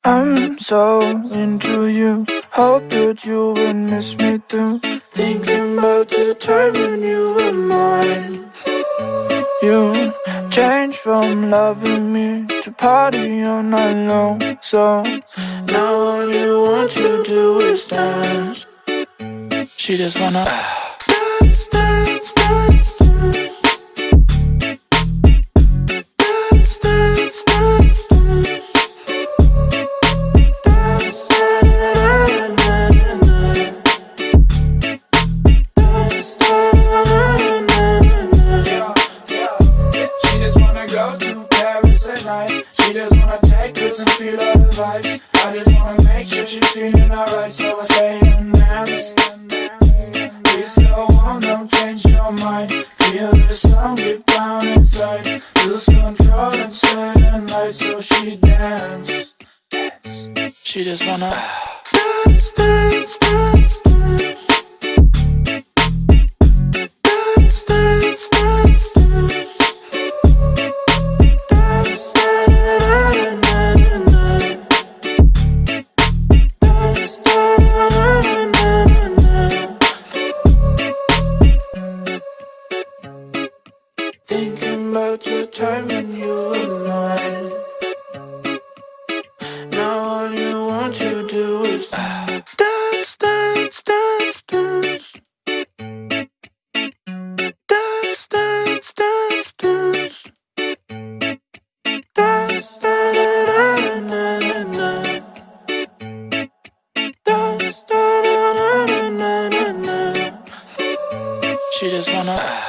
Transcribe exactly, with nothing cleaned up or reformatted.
I'm so into you. Hope that you would miss me too. Thinking about the time when you were mine. You changed from loving me to party all night long. So now all you want to do is dance. She just wanna dance, dance, dance, dance. Dance, dance, dance, dance. Dance, da-da-da-da-da-da-da. Dance, da-da-da-da-da-da. She just wanna go to Paris at night. She just wanna take it and feel all the vibes. I just wanna make sure she's feeling alright, so I stay and dance. Please go on, don't change your mind. Feel the song deep down inside. Lose control and stay the night, so she dance. She just wanna dance, dance, dance, dance. Dance, dance, dance, dance. Dance, da-da-da-da-da-da. Dance, da-da-da-da-da-da. Thinking about the time when you were mine. Now all you want to do is dance, dance, dance, dance. Dance, dance, dance, dance. Dance, da-da-da-da-da-da. Dance, da-da-da-da-da-da. She just wanna